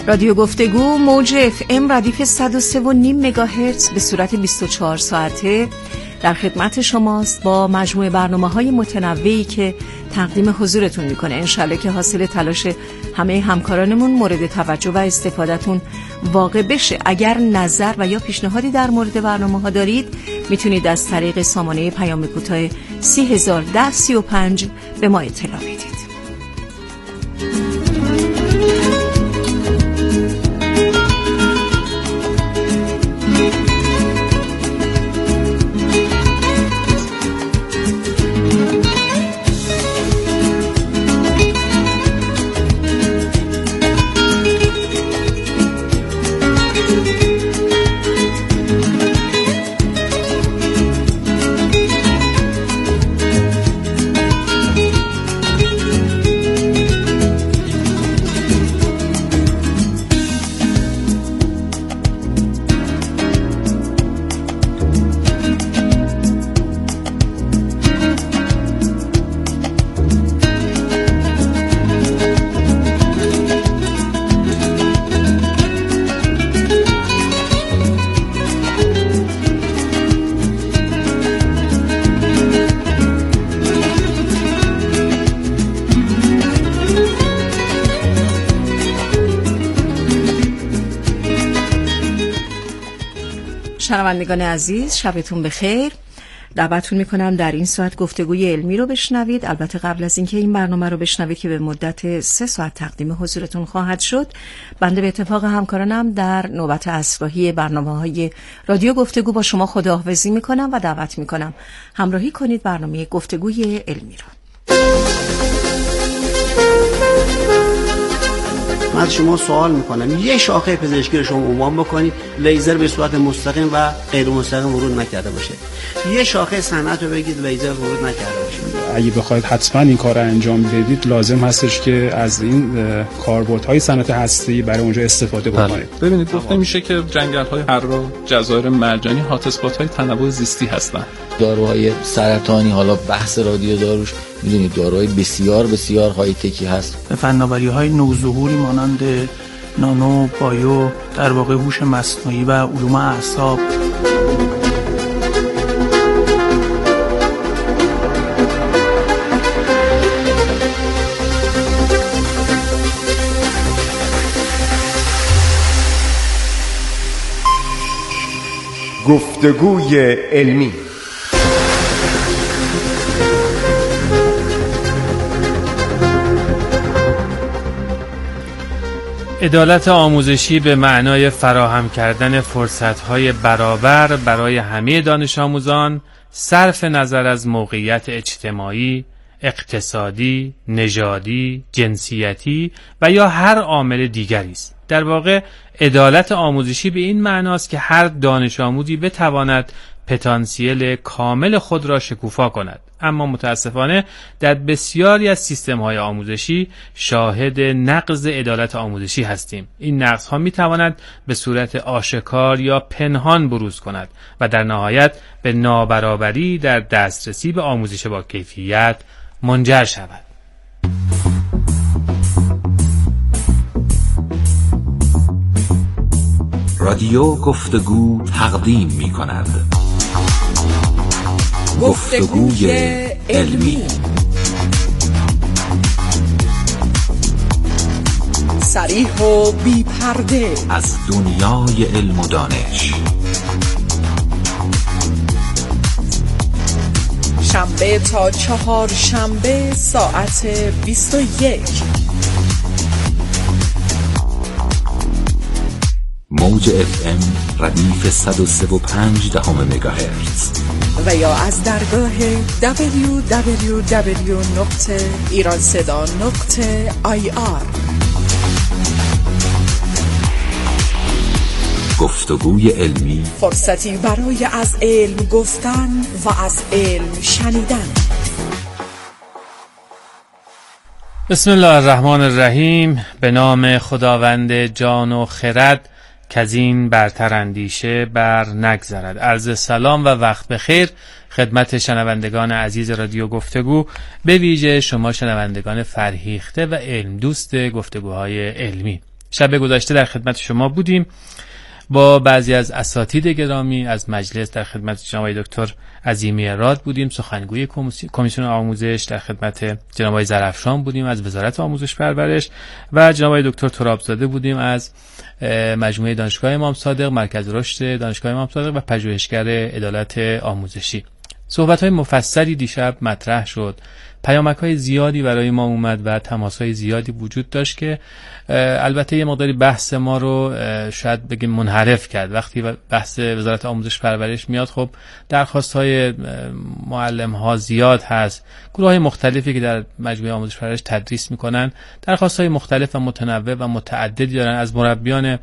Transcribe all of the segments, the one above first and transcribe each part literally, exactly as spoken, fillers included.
رادیو گفتگو موج اف ام ردیف صد و سه و نیم مگاهرتز به صورت بیست و چهار ساعته در خدمت شماست با مجموعه برنامه‌های متنوعی که تقدیم حضورتون میکنه. انشالله که حاصل تلاش همه همکارانمون مورد توجه و استفادهتون واقع بشه. اگر نظر و یا پیشنهادی در مورد برنامه‌ها دارید میتونید از طریق سامانه پیام کوتاه سی هزار ده سی و پنج به ما اطلاع بدید. شنوندگان عزیز، شبتون بخیر. دعوتتون میکنم در این ساعت گفتگوی علمی رو بشنوید. البته قبل از اینکه این برنامه رو بشنوید که به مدت سه ساعت تقدیم حضورتون خواهد شد، بنده به اتفاق همکارانم در نوبت اصلاحی برنامه‌های رادیو گفتگو با شما خداحافظی میکنم و دعوت میکنم همراهی کنید برنامه گفتگوی علمی رو. من از شما سوال میکنم، یه شاخه پزشکی رو شما عنوان بکنید لیزر به صورت مستقیم و غیر مستقیم ورود نکرده باشه. یه شاخه صنعت رو بگید لیزر ورود نکرده باشه. اگه بخواید حتما این کار رو انجام بدید لازم هستش که از این کاربردهای صنعت هسته‌ای برای اونجا استفاده بکنید. ببینید گفته میشه که جنگل‌های حرا، جزایر مرجانی هات اسپات‌های تنوع زیستی هستن. داروهای سرطانی، حالا بحث رادیو داروش میدونید داروهای بسیار بسیار های تکی هست. فناوری‌های نوظهوری مانند نانو، بایو، در واقع هوش مصنوعی و علوم اعصاب. گفتگوی علمی. عدالت آموزشی به معنای فراهم کردن فرصت‌های برابر برای همه دانش آموزان صرف نظر از موقعیت اجتماعی، اقتصادی، نژادی، جنسیتی و یا هر عامل دیگری است. در واقع عدالت آموزشی به این معناست که هر دانش آموزی بتواند پتانسیل کامل خود را شکوفا کند. اما متاسفانه در بسیاری از سیستم‌های آموزشی شاهد نقض عدالت آموزشی هستیم. این نقض‌ها می‌تواند به صورت آشکار یا پنهان بروز کند و در نهایت به نابرابری در دسترسی به آموزش با کیفیت منجر شود. رادیو گفتگو تقدیم می‌کند. گفتگوی علمی. صریح و بی پرده از دنیای علم و دانش. شنبه تا چهار شنبه ساعت بیست و یک. موج اف ام ردیف صد و سه و پنج دهم مگاهرتز و یا از درگاه دبلیو دبلیو دبلیو نقطه ایران صدا نقطه آی آر. گفتگوی علمی، فرصتی برای از علم گفتن و از علم شنیدن. بسم الله الرحمن الرحیم. به نام خداوند جان و خرد که از این برتر اندیشه بر نگذرد. عرض سلام و وقت بخیر خدمت شنوندگان عزیز رادیو گفتگو، به ویژه شما شنوندگان فرهیخته و علم دوست گفتگوهای علمی. شب گذشته در خدمت شما بودیم با بعضی از اساتید گرامی از مجلس. در خدمت جناب دکتر عظیمی راد بودیم، سخنگوی کمیسیون آموزش. در خدمت جناب آقای زرافشان بودیم از وزارت آموزش پرورش و جناب آقای دکتر ترابزاده بودیم از مجموعه دانشگاه امام صادق، مرکز رشد دانشگاه امام صادق و پژوهشگر عدالت آموزشی. صحبت‌های مفصلی دیشب مطرح شد، پیامک‌های زیادی برای ما اومد و تماس‌های زیادی وجود داشت که البته یه مقداری بحث ما رو شاید بگیم منحرف کرد. وقتی بحث وزارت آموزش پرورش میاد، خب درخواست‌های معلم‌ها زیاد هست، گروه‌های مختلفی که در مجموعه آموزش پرورش تدریس می‌کنن درخواست‌های مختلف و متنوع و متعددی دارن، از مربیان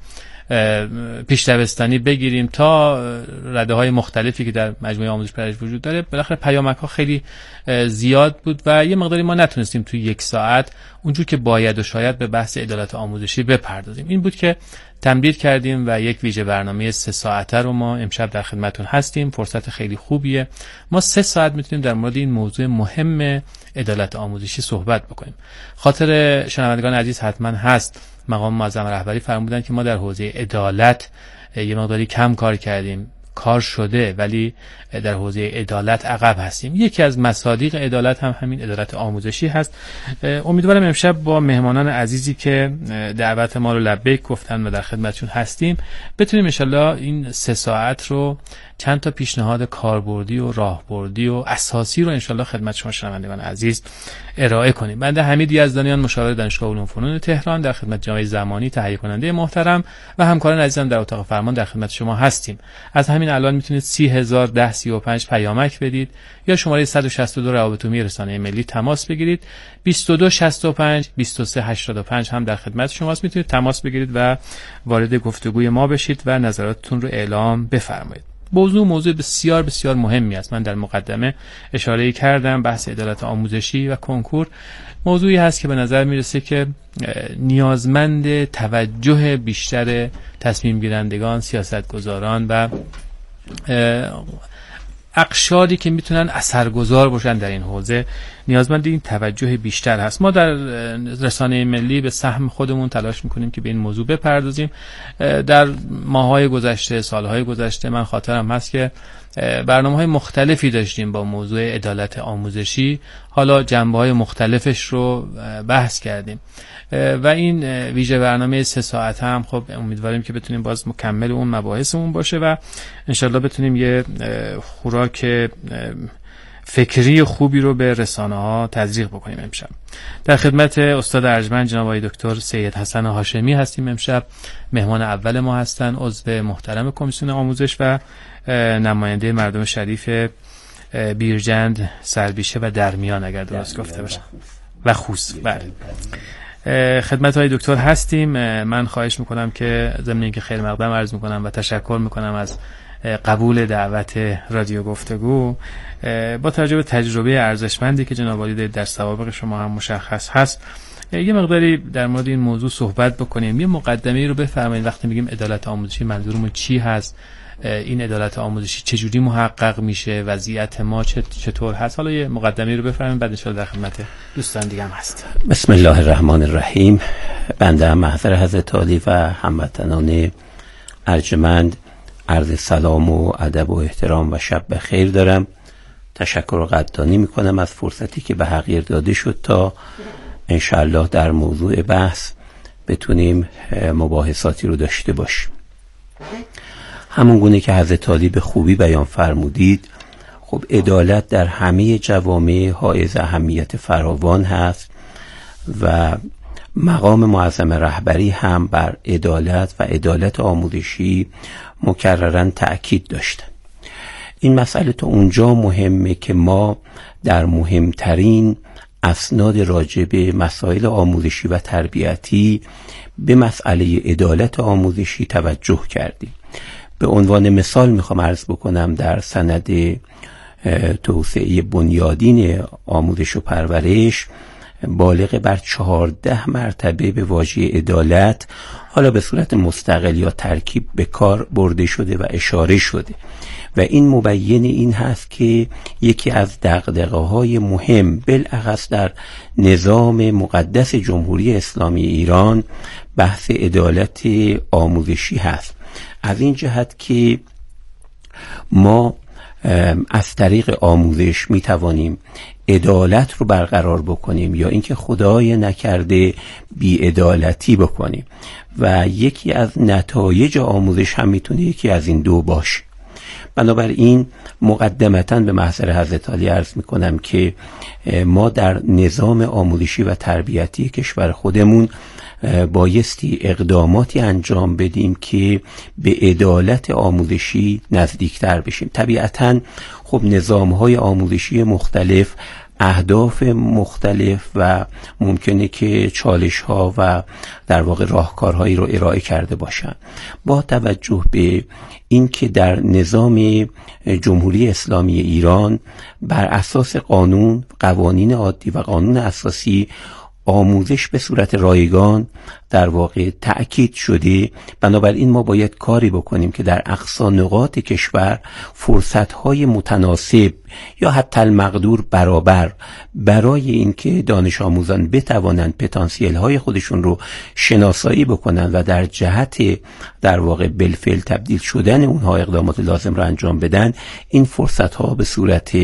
پیش دبستانی بگیریم تا رده های مختلفی که در مجموعه آموزش پرورش وجود داره. بالاخره پیامک ها خیلی زیاد بود و یه مقداری ما نتونستیم توی یک ساعت اونجور که باید و شاید به بحث عدالت آموزشی بپردازیم. این بود که تمدید کردیم و یک ویژه برنامه سه ساعته رو ما امشب در خدمتون هستیم. فرصت خیلی خوبیه، ما سه ساعت میتونیم در مورد این موضوع مهم عدالت آموزشی صحبت بکنیم. خاطر شنوندگان عزیز حتما هست مقام معظم رهبری فرمودن که ما در حوزه عدالت یه مقداری کم کار کردیم، کار شده ولی در حوزه عدالت عقب هستیم. یکی از مصادیق عدالت هم همین عدالت آموزشی هست. امیدوارم امشب با مهمانان عزیزی که دعوت ما رو لبیک گفتن و در خدمتشون هستیم بتونیم انشالله این سه ساعت رو چند تا پیشنهاد کاربردی و راهبردی و اساسی رو انشالله خدمت شما شنوندگان عزیز ارائه کنیم. بنده حمید یزدانیان، مشاور دانشگاه علوم فنون تهران، در خدمت جناب زمانی تهیه کننده محترم و همکاران عزیزم در اتاق فرمان در خدمت شما هستیم. از همین الان میتونید سی هزار ده سی و پنج پیامک بدید یا شماره صد و شصت و دو روابط عمومی رسانه ملی تماس بگیرید. بیست و دو شصت و پنج بیست و سه هشتاد و پنج هم در خدمت شماست، میتونید تماس بگیرید و وارد گفتگوی ما بشید و نظراتتون رو اعلام بفرمایید. موضوع موضوع بسیار بسیار مهمی است. من در مقدمه اشاره کردم بحث عدالت آموزشی و کنکور موضوعی هست که به نظر میرسه که نیازمند توجه بیشتر تصمیم گیرندگان، سیاستگزاران و اقشاری که میتونن اثرگذار باشن در این حوزه نیازمند این توجه بیشتر هست. ما در رسانه ملی به سهم خودمون تلاش میکنیم که به این موضوع بپردازیم. در ماه‌های گذشته، سال‌های گذشته من خاطرم هست که برنامه‌های مختلفی داشتیم با موضوع عدالت آموزشی، حالا جنبه‌های مختلفش رو بحث کردیم و این ویژه برنامه سه ساعت هم خب امیدواریم که بتونیم باز مکمل اون مباحثمون باشه و انشالله بتونیم یه خوراک فکری خوبی رو به رسانه ها تزریق بکنیم. امشب در خدمت استاد ارجمند جناب آقای دکتر سید حسن هاشمی هستیم. امشب مهمان اول ما هستن، عضو محترم کمیسیون آموزش و نماینده مردم شریف بیرجند، سربیشه و درمیان اگر درست گفته باشم و خوست. بله خدمت های دکتر هستیم. من خواهش میکنم که ضمن اینکه خیر مقدم عرض میکنم و تشکر میکنم از قبول دعوت رادیو گفتگو، با توجه به تجربه ارزشمندی که جناب عالی در سوابق شما هم مشخص هست یه مقداری در مورد این موضوع صحبت بکنیم. یه مقدمه‌ای رو بفرمایید. وقتی میگیم عدالت آموزشی منظورمون چی هست؟ این عدالت آموزشی چجوری محقق میشه؟ وضعیت ما چطور هست؟ حالا یه مقدمه‌ای رو بفرمایید، بعد ان شاءالله در خدمت دوستان دیگه هم هست. بسم الله الرحمن الرحیم. بنده محضر حضرت عالی و هموطنان ارجمند عرض سلام و ادب و احترام و شب بخیر دارم. تشکر و قدردانی میکنم از فرصتی که به حقیر داده شد تا انشاءالله در موضوع بحث بتونیم مباحثاتی رو داشته باشیم. همون گونه که حضرت عالی به خوبی بیان فرمودید، خب عدالت در همه جوامع حائز اهمیت فراوان هست و مقام معظم رهبری هم بر عدالت و عدالت آموزشی مکرراً تأکید داشتن. این مسئله تا اونجا مهمه که ما در مهمترین اسناد راجع به مسائل آموزشی و تربیتی به مسئله عدالت آموزشی توجه کردیم. به عنوان مثال میخوام عرض بکنم در سند توسعه بنیادین آموزش و پرورش بالغ بر چهارده مرتبه به واژه عدالت حالا به صورت مستقل یا ترکیب به کار برده شده و اشاره شده و این مبین این هست که یکی از دغدغه‌های مهم بالاخص در نظام مقدس جمهوری اسلامی ایران بحث عدالت آموزشی هست، از این جهت که ما از طریق آموزش می توانیم عدالت رو برقرار بکنیم یا اینکه خدای نکرده بی‌عدالتی بکنیم و یکی از نتایج آموزش هم میتونه یکی از این دو باشه. بنابراین مقدمتاً به محضر حضرت عالی عرض میکنم که ما در نظام آموزشی و تربیتی کشور خودمون بایستی اقداماتی انجام بدیم که به عدالت آموزشی نزدیکتر بشیم. طبیعتاً خب نظام‌های آموزشی مختلف اهداف مختلف و ممکنه که چالش‌ها و در واقع راهکارهایی رو ارائه کرده باشن. با توجه به اینکه در نظام جمهوری اسلامی ایران بر اساس قانون، قوانین عادی و قانون اساسی آموزش به صورت رایگان در واقع تأکید شده، بنابراین ما باید کاری بکنیم که در اقصا نقاط کشور فرصت‌های متناسب یا حتی المقدور برابر برای اینکه دانش آموزان بتوانند پتانسیل‌های خودشون رو شناسایی بکنن و در جهت در واقع بالفعل تبدیل شدن اونها اقدامات لازم را انجام بدن، این فرصت‌ها به صورت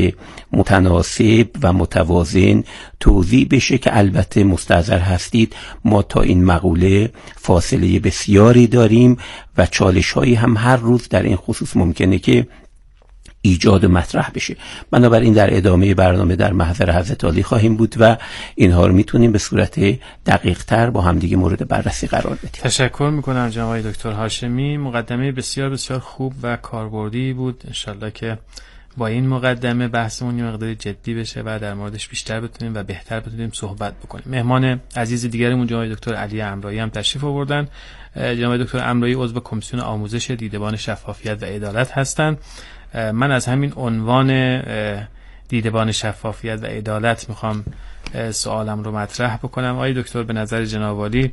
متناسب و متوازن توزیع بشه که البته مستحضر هستید ما تا این مقوله فاصله بسیاری داریم و چالش‌هایی هم هر روز در این خصوص ممکنه که ایجاد و مطرح بشه. بنابراین در ادامه برنامه در محضر حضرت عالی خواهیم بود و اینها رو میتونیم به صورت دقیق تر با همدیگه مورد بررسی قرار بدیم. تشکر میکنم جناب دکتر هاشمی، مقدمه بسیار بسیار خوب و کاربردی بود. انشالله که با این مقدمه بحثمون یه مقدار جدی بشه و در موردش بیشتر بتونیم و بهتر بتونیم صحبت بکنیم. مهمان عزیز دیگرمون جناب دکتر علی امرایی هم تشریف آوردن. جناب دکتر امرایی عضو کمیسیون آموزش دیدبان شفافیت و عدالت هستند. من از همین عنوان دیدبان شفافیت و عدالت میخوام سوالم رو مطرح بکنم. آقای دکتر، به نظر جناب عالی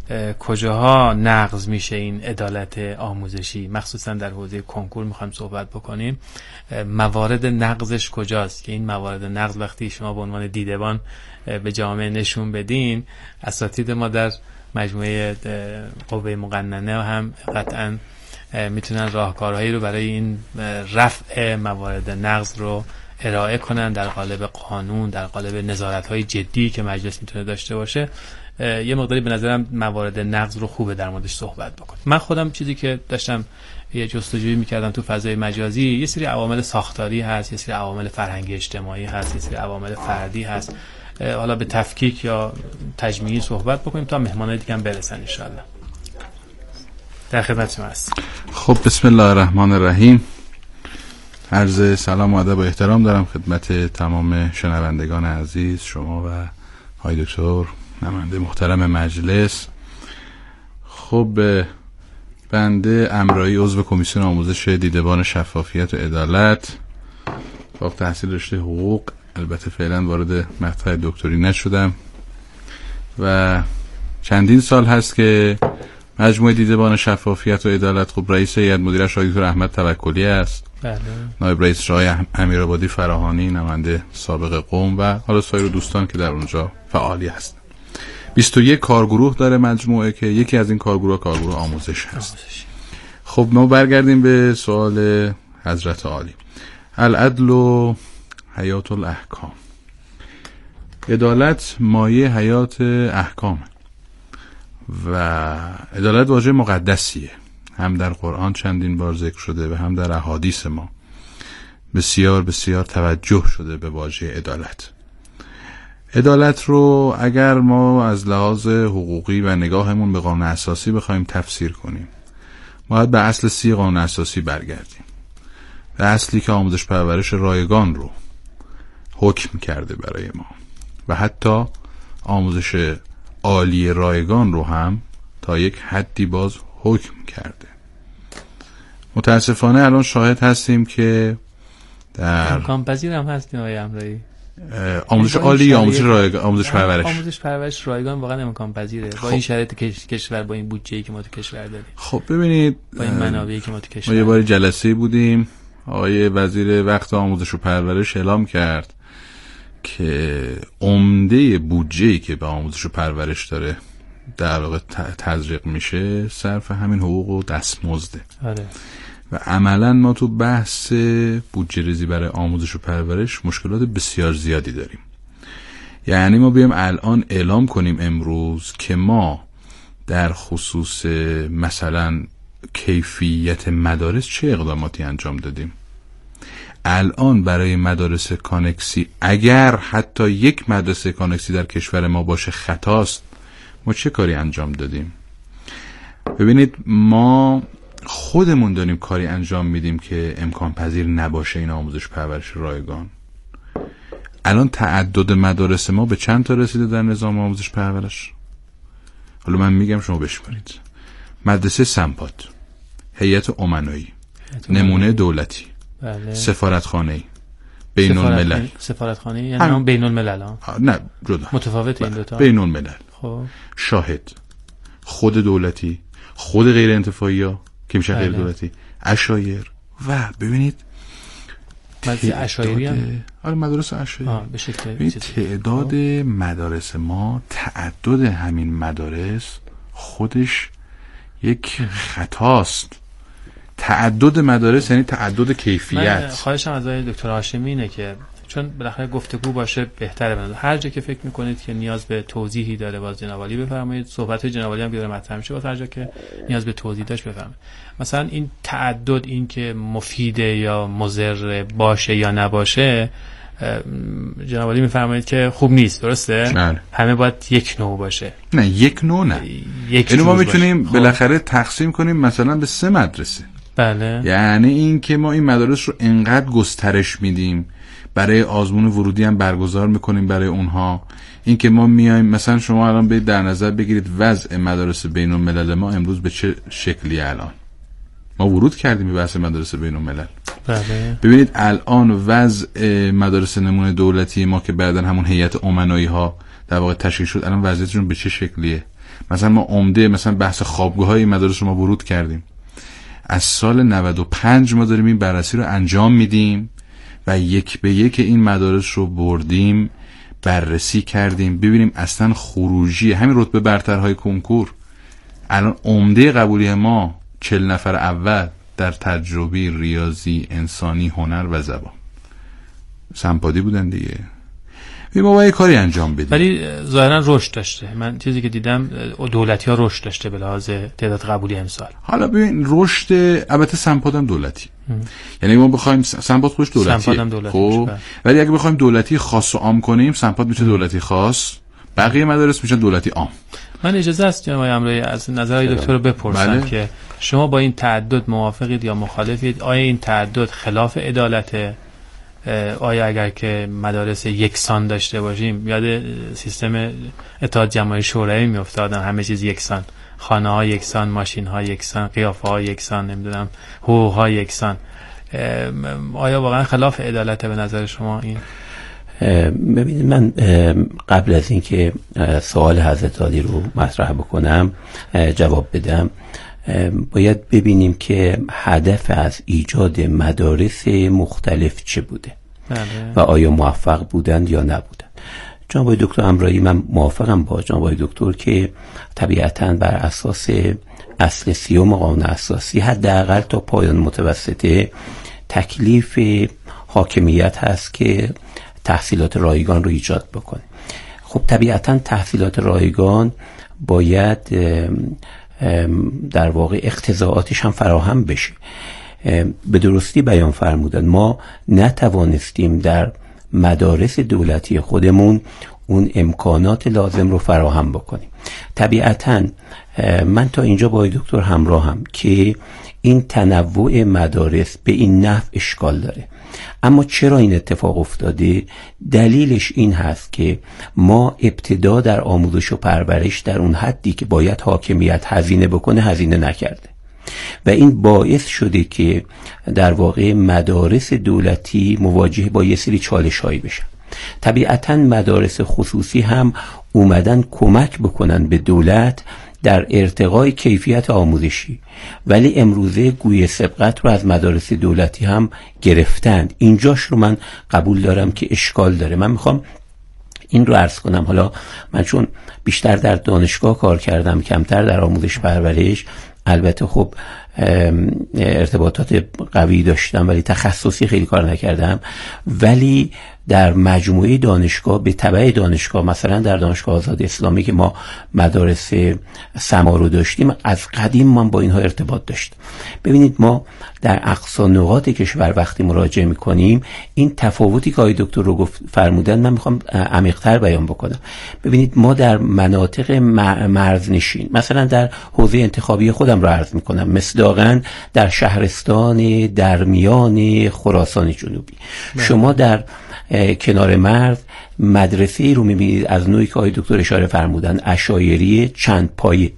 کجاها نقض میشه این عدالت آموزشی؟ مخصوصا در حوزه کنکور میخوایم صحبت بکنیم. موارد نقضش کجاست که این موارد نقض وقتی شما به عنوان دیدبان به جامعه نشون بدین، اساتید ما در مجموعه قوه مقننه هم قطعاً میتونن راهکارهایی رو برای این رفع موارد نقض رو ارائه کنن در قالب قانون، در قالب نظارت‌های جدی که مجلس میتونه داشته باشه. یه مقداری به نظرم موارد نقض رو خوبه در موردش صحبت بکنیم. من خودم چیزی که داشتم یه جستجویی میکردم تو فضای مجازی، یه سری عوامل ساختاری هست، یه سری عوامل فرهنگی اجتماعی هست، یه سری عوامل فردی هست. حالا به تفکیک یا تجمیعی صحبت بکنیم تا مهمانای دیگه هم برسن ان شاء الله. در خدمت شما هست. خب بسم الله الرحمن الرحیم. عرض سلام و ادب و احترام دارم خدمت تمام شنوندگان عزیز، شما و آقای دکتر نماینده محترم مجلس. خب بنده امرایی عضو کمیسیون آموزش دیدبان شفافیت و عدالت، فارغ التحصیل رشته حقوق، البته فعلا وارد مقطع دکتری نشدم و چندین سال هست که مجموعه دیدبان شفافیت و عدالت خب رئیس هیئت مدیرش آقای دکتر احمد توکلی است. بله. نایب رئیس آقای امیرآبادی فراهانی، نماینده سابق قم و حالا سایر دوستان که در اونجا فعالی هستند. بیست و یک کارگروه داره مجموعه که یکی از این کارگروه کارگروه آموزش هست. آموزش. خب ما برگردیم به سوال حضرت عالی. العدل و حیات الاحکام. عدالت مایه حیات احکام و عدالت واژه مقدسیه، هم در قرآن چندین بار ذکر شده و هم در احادیث ما بسیار بسیار توجه شده به واژه عدالت. عدالت رو اگر ما از لحاظ حقوقی و نگاهمون به قانون اساسی بخوایم تفسیر کنیم، باید به اصل سی قانون اساسی برگردیم، به اصلی که آموزش پرورش رایگان رو حکم کرده برای ما و حتی آموزش عالی رایگان رو هم تا یک حدی باز حکم کرده. متاسفانه الان شاهد هستیم که در امکان پذیر هم هستیم آقای امرایی آموزش عالی یا آموزش رایگان؟ آموزش پرورش آموزش پرورش رایگان واقعا امکان پذیره با این شرایط کشور، با این بودجه‌ای که ما تو کشور داریم. خب ببینید با این منابعی که ما تو کشور ما یه بار جلسه بودیم، آقای وزیر وقت آموزش و پرورش اعلام کرد که عمده بودجه‌ای که به آموزش و پرورش داره در واقع تزریق میشه صرف همین حقوق و دستمزده. آره. و عملا ما تو بحث بودجه ریزی برای آموزش و پرورش مشکلات بسیار زیادی داریم. یعنی ما بیایم الان اعلام کنیم امروز که ما در خصوص مثلا کیفیت مدارس چه اقداماتی انجام دادیم. الان برای مدارس کانکسی اگر حتی یک مدرسه کانکسی در کشور ما باشه خطاست، ما چه کاری انجام دادیم؟ ببینید ما خودمون داریم کاری انجام میدیم که امکان پذیر نباشه این آموزش پرورش رایگان. الان تعدد مدارس ما به چند تا رسیده در نظام آموزش پرورش؟ حالا من میگم شما بشمارید. مدرسه سمپات، هیئت امنایی، نمونه دولتی، بله. سفارتخانه‌ای، بین الملل. سفارتخانه‌ای یعنی هم بین الملل ها؟ نه جدا. متفاوت این دو تا. بین الملل. خب شاهد، خود دولتی، خود غیر انتفاعی ها که میشه غیر دولتی، عشایر و ببینید مدرسه عشایری هم آره مدارس عشایری به شکل تعداد مدارس ما، تعدد همین مدارس خودش یک خطاست. تعدد مدارس یعنی تعدد کیفیت. خواهشم از آقای دکتر هاشمی اینه که چون بالاخره گفتگو باشه بهتره بنده. هر جا که فکر میکنید که نیاز به توضیحی داره باز جناب عالی بفرمایید، صحبت جناب عالی هم بیاره مطرح میشه، باز هر جا که نیاز به توضیح داشت بفرمایید. مثلا این تعدد، این که مفیده یا مضر باشه یا نباشه، جناب عالی میفرمایید که خوب نیست، درسته؟ بله. همه باید یک نوع باشه. نه یک نوع نه. اینو ما میتونیم بالاخره تقسیم کنیم مثلا به سه مدرسه. بله. یعنی این که ما این مدارس رو انقدر گسترش میدیم، برای آزمون ورودی هم برگزار میکنیم برای اونها. این که ما میایم مثلا شما الان به در نظر بگیرید وضع مدارس بین الملل ما امروز به چه شکلی الان. ما ورود کردیم به بحث مدارس بین الملل. بله. ببینید الان وضع مدارس نمونه دولتی ما که بعدن همون هیئت امنایی ها در واقع تشکیل شد، الان وضعیتشون به چه شکلیه؟ مثلا ما عمده مثلا بحث خوابگاه‌های مدارس رو ما ورود کردیم. از سال نود و پنج ما داریم این بررسی رو انجام میدیم و یک به یک این مدارس رو بردیم، بررسی کردیم ببینیم اصلا خروجی همین رتبه برترهای کنکور. الان عمده قبولی ما چهل نفر اول در تجربی ریاضی، انسانی، هنر و زبان سمپادی بودن دیگه. ما باید کاری انجام بدیم. ولی ظاهرا رشد داشته. من چیزی که دیدم دولتی ها رشد داشته به لحاظ تعداد قبولی امسال. حالا ببین رشد البته سمپاد هم دولتی. ام. یعنی ما بخوایم سمپاد خودش دولتیه. دولتی خب ولی اگه بخوایم دولتی خاص و عام کنیم، سمپاد میشه دولتی خاص، بقیه مدارس میشن دولتی عام. من اجازه است جناب امروی از نظر دکتر رو بپرسم بله. که شما با این تعدد موافقید یا مخالفید؟ آیا این تعدد خلاف عدالته؟ آیا اگر که مدارس یکسان داشته باشیم، یاد سیستم اتحاد جماهیر شوروی میافتادن، همه چیز یکسان، خانه ها یکسان، ماشین ها یکسان، قیافه ها یکسان، نمیدونم حقوق ها یکسان، آیا واقعا خلاف عدالته به نظر شما این؟ ببینید من قبل از اینکه سوال حضرت عالی رو مطرح بکنم جواب بدم، باید ببینیم که هدف از ایجاد مدارس مختلف چه بوده بله. و آیا موفق بودند یا نبودند. جناب آقای دکتر امرایی من موافقم با جناب آقای دکتر که طبیعتاً بر اساس اصل سیوم قانون اساسی حداقل تا پایان متوسطه تکلیف حاکمیت هست که تحصیلات رایگان رو ایجاد بکنه. خب طبیعتاً تحصیلات رایگان باید در واقع اقتضاعاتش هم فراهم بشه. به درستی بیان فرمودن ما نتوانستیم در مدارس دولتی خودمون اون امکانات لازم رو فراهم بکنیم. طبیعتاً من تا اینجا با دکتر همراهم که این تنوع مدارس به این نحو اشکال داره. اما چرا این اتفاق افتاده؟ دلیلش این هست که ما ابتدا در آموزش و پرورش در اون حدی که باید حاکمیت هزینه بکنه هزینه نکرده و این باعث شده که در واقع مدارس دولتی مواجه با یه سری چالش هایی بشن. طبیعتاً مدارس خصوصی هم اومدن کمک بکنن به دولت در ارتقای کیفیت آموزشی، ولی امروزه گوی سبقت رو از مدارس دولتی هم گرفتند. اینجاش رو من قبول دارم که اشکال داره. من میخوام این رو عرض کنم. حالا من چون بیشتر در دانشگاه کار کردم، کمتر در آموزش پرورش، البته خب ارتباطات قوی داشتم ولی تخصصی خیلی کار نکردم، ولی در مجموعه دانشگاه به تبع دانشگاه، مثلا در دانشگاه آزاد اسلامی که ما مدارس سما رو داشتیم، از قدیم من با اینها ارتباط داشتم. ببینید ما در اقصا نقاط کشور وقتی مراجعه میکنیم، این تفاوتی که آقای دکتر رو گفت فرمودن من میخوام عمیق‌تر بیان بکنم. ببینید ما در مناطق مرزنشین، مثلا در حوزه انتخابی خودم رو عرض میکنم، مصداقاً در شهرستان درمیان خراسان جنوبی، شما در کنار مرز مدرسه‌ای رو می‌بینید از نوعی که آقای دکتر اشاره فرمودن، عشایری چند پایه،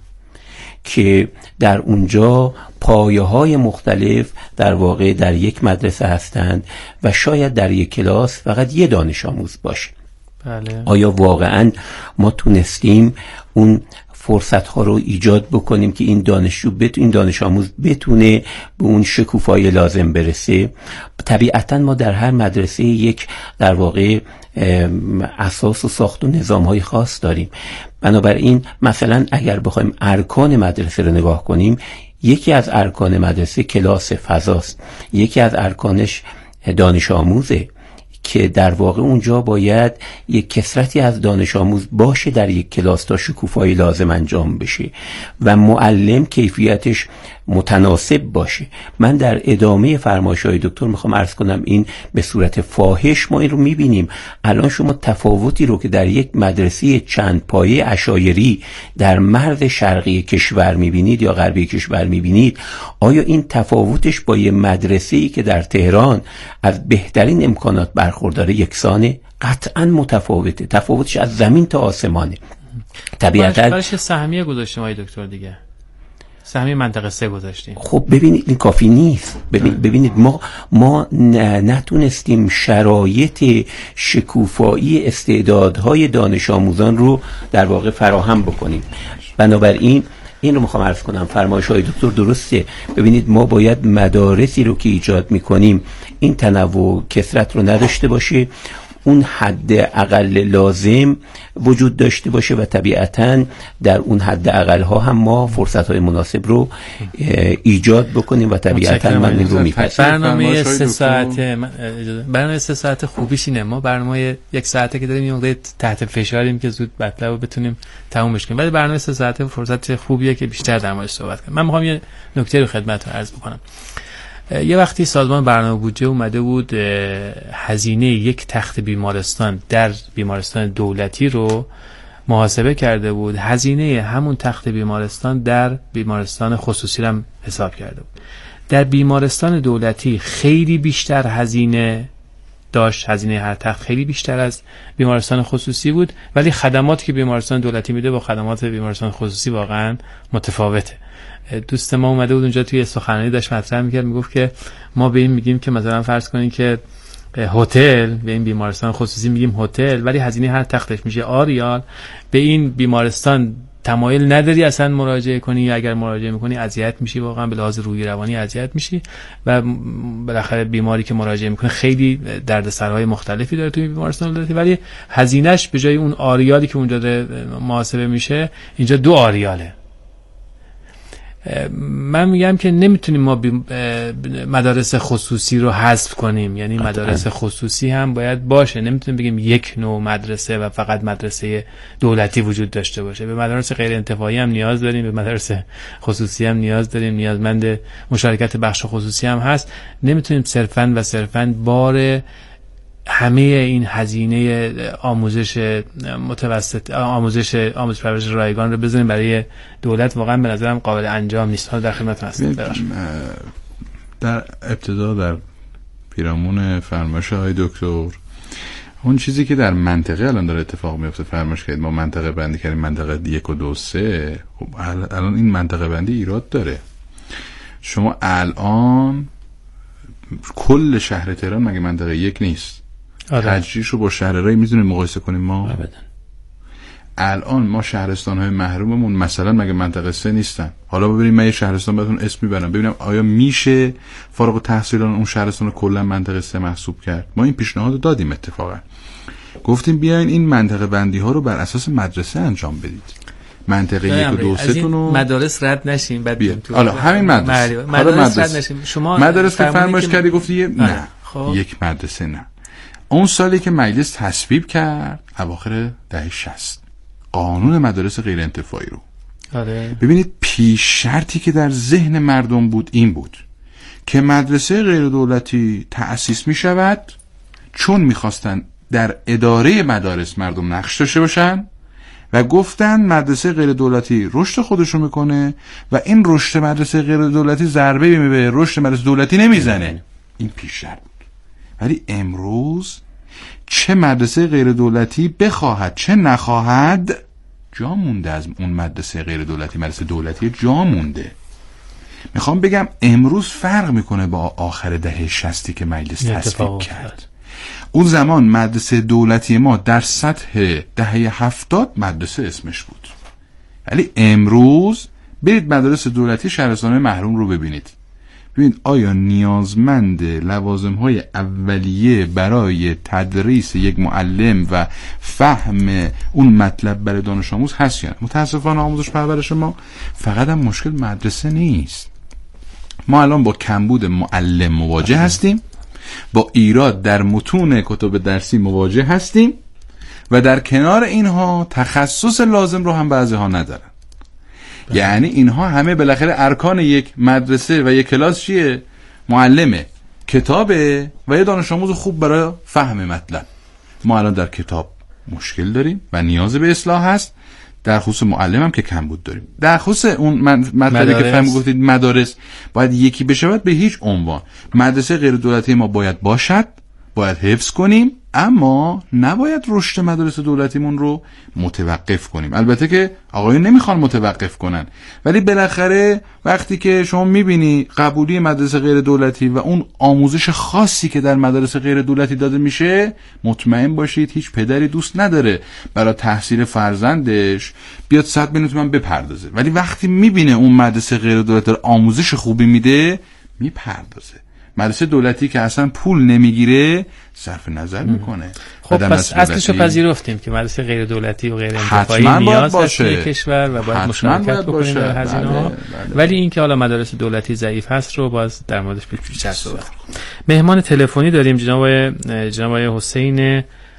که در اونجا پایه‌های مختلف در واقع در یک مدرسه هستند و شاید در یک کلاس فقط یه دانش آموز باشه. بله. آیا واقعاً ما تونستیم اون فرصت ها رو ایجاد بکنیم که این دانشجو بتو این دانش آموز بتونه به اون شکوفایی لازم برسه؟ طبیعتاً ما در هر مدرسه یک در واقع اساس و ساخت و نظام های خاص داریم. بنابراین مثلا اگر بخوایم ارکان مدرسه رو نگاه کنیم، یکی از ارکان مدرسه کلاس فضاست، یکی از ارکانش دانش آموزه که در واقع اونجا باید یک کثرتی از دانش آموز باشه در یک کلاس تا شکوفایی لازم انجام بشه و معلم کیفیتش متناسب باشه. من در ادامه فرمایش‌های دکتر میخوام عرض کنم این به صورت فاحش ما این رو میبینیم. الان شما تفاوتی رو که در یک مدرسه چند پایه عشایری در مرز شرقی کشور میبینید یا غربی کشور میبینید، آیا این تفاوتش با یک مدرسه‌ای که در تهران از بهترین امکانات برخورداره یکسانه؟ قطعاً متفاوته. تفاوتش از زمین تا آسمانه. طبیعتاً برایش سهمیه گذاشتیم آقای دکتر دیگه، سهمیه منطقه سه گذاشتیم. خب ببینید این کافی نیست. ببین ببینید ما ما نتونستیم شرایط شکوفایی استعدادهای دانش آموزان رو در واقع فراهم بکنیم. بنابراین این رو میخوام عرض کنم، فرمایش های دکتر درسته. ببینید ما باید مدارسی رو که ایجاد میکنیم این تنوع کثرت رو نداشته باشه، اون حد اقل لازم وجود داشته باشه و طبیعتاً در اون حد اقل ها هم ما فرصت های مناسب رو ایجاد بکنیم و طبیعتاً من این رو میپذیرم. برنامه سه ساعته برنامه سه ساعت خوبیش اینه، ما برنامه یک ساعته که داریم یه تحت فشاریم که زود مطلب بتونیم تمومش کنیم، ولی برنامه سه ساعته فرصت خوبیه که بیشتر در موردش صحبت کنیم. من میخوام یه نکته رو خدمتتون عرض بکنم. یه وقتی سازمان برنامه بودجه اومده بود هزینه یک تخت بیمارستان در بیمارستان دولتی رو محاسبه کرده بود، هزینه همون تخت بیمارستان در بیمارستان خصوصی رو هم حساب کرده بود. در بیمارستان دولتی خیلی بیشتر هزینه داشت، هزینه هر تخت خیلی بیشتر از بیمارستان خصوصی بود، ولی خدماتی که بیمارستان دولتی میده با خدمات بیمارستان خصوصی واقعا متفاوته. دوست ما اومده بود اونجا توی سخنرانی داشت مطرح میکرد، میگفت که ما به این میگیم که مثلا فرض کنین که هتل، به این بیمارستان خصوصی میگیم هتل، ولی هزینه هر تختش میشه آریال. به این بیمارستان تمایل نداری اصلا مراجعه کنی، یا اگر مراجعه میکنی اذیت میشی، واقعا به لحاظ روحی روانی اذیت میشی و بالاخره بیماری که مراجعه میکنه خیلی دردسرهای مختلفی داره توی بیمارستان دولتی، ولی هزینهش به جای اون آریالی که اونجا محاسبه میشه اینجا دو آریاله. من میگم که نمیتونیم ما مدارس خصوصی رو حذف کنیم، یعنی مدارس خصوصی هم باید باشه، نمیتونیم بگیم یک نوع مدرسه و فقط مدرسه دولتی وجود داشته باشه. به مدارس غیر انتفاعی هم نیاز داریم، به مدارس خصوصی هم نیاز داریم، نیازمند مشارکت بخش خصوصی هم هست. نمیتونیم صرفاً و صرفاً بار همه این هزینه آموزش متوسط آموزش آموزش پرورش رایگان رو بزنیم برای دولت. واقعا به نظرم قابل انجام نیست. حالا در خدمتتون هستم. در ابتدا در پیرامون فرمایش های دکتر، اون چیزی که در منطقه الان داره اتفاق میفته، فرمایش کردید ما منطقه بندی کردیم، منطقه یک و دو سه. خب الان این منطقه بندی ایراد داره. شما الان کل شهر تهران مگه منطقه یک نیست؟ تجریش رو با شهرهای میتونیم مقایسه کنیم ما؟ ابدا. الان ما شهرستان‌های محروممون مثلا مگه منطقه سه نیستن؟ حالا ببینیم من یه شهرستان بهتون اسم میبرم ببینم آیا میشه فارغ التحصیلان اون شهرستان رو کلا منطقه سه محسوب کرد. ما این پیشنهاد رو دادیم اتفاقا، گفتیم بیاین این منطقه بندی ها رو بر اساس مدرسه انجام بدید. منطقه یک و دو سه تون رو مدارس رد نشیم بعد بیام تو. حالا همین مدرسه مدارس رد نشیم. شما مدارس که فرمایش کردی گفتی نه خب. یک مدرسه نه. اون سالی که مجلس تصویب کرد اواخر دهه شصت قانون مدارس غیر انتفاعی رو، آره. ببینید پیش شرطی که در ذهن مردم بود این بود که مدرسه غیر دولتی تأسیس می شود چون میخواستن در اداره مدارس مردم نقش داشته باشن و گفتن مدرسه غیر دولتی رشد خودشو میکنه و این رشد مدرسه غیر دولتی ضربه به رشد مدرسه دولتی نمیزنه. این پیش شرط بود. ولی امروز چه مدرسه غیر دولتی بخواهد چه نخواهد جا مونده از اون مدرسه غیر دولتی، مدرسه دولتی جا مونده. میخوام بگم امروز فرق میکنه با آخر دهه شصتی که مجلس تصویب کرد. اون زمان مدرسه دولتی ما در سطح دهه هفتاد مدرسه اسمش بود، ولی امروز برید مدارس دولتی شهرستان محروم رو ببینید، ببینید آیا نیازمند لوازم های اولیه برای تدریس یک معلم و فهم اون مطلب برای دانش آموز هست یا نه؟ متاسفانه آموزش پرورش ما فقط هم مشکل مدرسه نیست. ما الان با کمبود معلم مواجه هستیم، با ایراد در متون کتب درسی مواجه هستیم و در کنار اینها تخصص لازم رو هم بعضی ها ندارن. بله. یعنی اینها همه بالاخره ارکان یک مدرسه و یک کلاس چیه؟ معلمه، کتابه و یه دانش آموز خوب برای فهم مطلب. ما الان در کتاب مشکل داریم و نیاز به اصلاح هست. در خصوص معلم هم که کمبود داریم. در خصوص اون مطلبی که فهم گفتید مدارس باید یکی بشود به هیچ عنوان. مدرسه غیر دولتی ما باید باشد، باید حفظ کنیم، اما نباید رشد مدارس دولتیمون رو متوقف کنیم. البته که آقایون نمیخوان متوقف کنن، ولی بالاخره وقتی که شما میبینی قبولی مدرسه غیر دولتی و اون آموزش خاصی که در مدارس غیر دولتی داده میشه، مطمئن باشید هیچ پدری دوست نداره برای تحصیل فرزندش بیاد صد میلیون تومان بپردازه، ولی وقتی میبینه اون مدرسه غیر دولتی آموزش خوبی میده میپردازه. مدرسه دولتی که اصلا پول نمیگیره صرف نظر میکنه. خب پس اصلشو پذیرفتیم که مدرسه غیر دولتی و غیر انتفاعی نیاز هست توی کشور و باید مشارکت بکنیم در هزینه ها، ولی این که حالا مدارس دولتی ضعیف هست رو باز در موردش بیشتر صحبت. مهمان تلفنی داریم جناب جناب حسین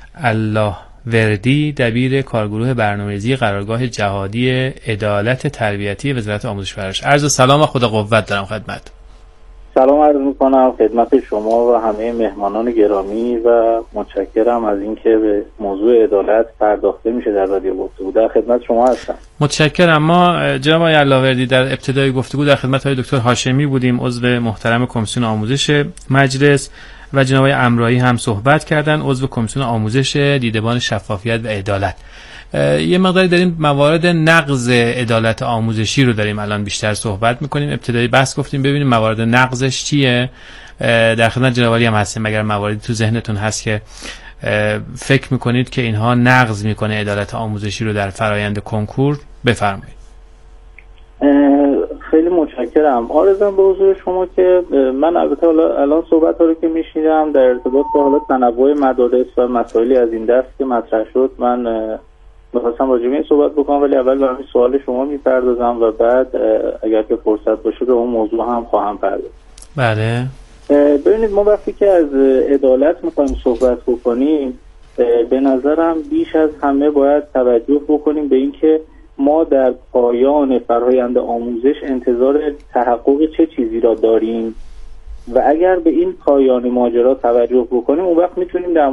الله وردی، دبیر کارگروه برنامه‌ریزی قرارگاه جهادی عدالت تربیتی وزارت آموزش و پرورش. عرض سلام و خدا قوت دارم خدمت. سلام عرض میکنم خدمت شما و همه مهمانان گرامی و متشکرم از اینکه به موضوع عدالت پرداخته میشه در رادیو گفتگو. در خدمت شما هستم. متشکرم. ما جناب آقای علاوردی در ابتدای گفتگو در خدمت های دکتر هاشمی بودیم، عضو محترم کمیسیون آموزش مجلس، و جناب آقای امرایی هم صحبت کردن، عضو کمیسیون آموزش دیدبان شفافیت و عدالت. یه مقداری داریم موارد نقض عدالت آموزشی رو داریم الان بیشتر صحبت میکنیم. ابتدای بحث گفتیم ببینیم موارد نقضش چیه. در خدمت جناب عالی هم هستیم اگر مواردی تو ذهنتون هست که فکر میکنید که اینها نقض میکنه عدالت آموزشی رو در فرایند کنکور بفرمایید. خیلی متشکرم. عرضم به حضور شما که من البته الان صحبت ها رو که میشنیدم در ارتباط با حالا تنوع مدارس و مسائلی از این دست که مطرح شد، من می‌خواستم راجع به این صحبت بکنم، ولی اول به همین سوال شما میپردازم و بعد اگر که فرصت باشه به اون موضوع هم خواهم پرداخت. بله. ببینید ما وقتی که از عدالت می‌خوایم صحبت بکنیم، به نظرم بیش از همه باید توجه بکنیم به اینکه ما در پایان فرآیند آموزش انتظار تحقق چه چیزی را داریم و اگر به این پایان ماجرا توجه بکنیم اون وقت میتونیم در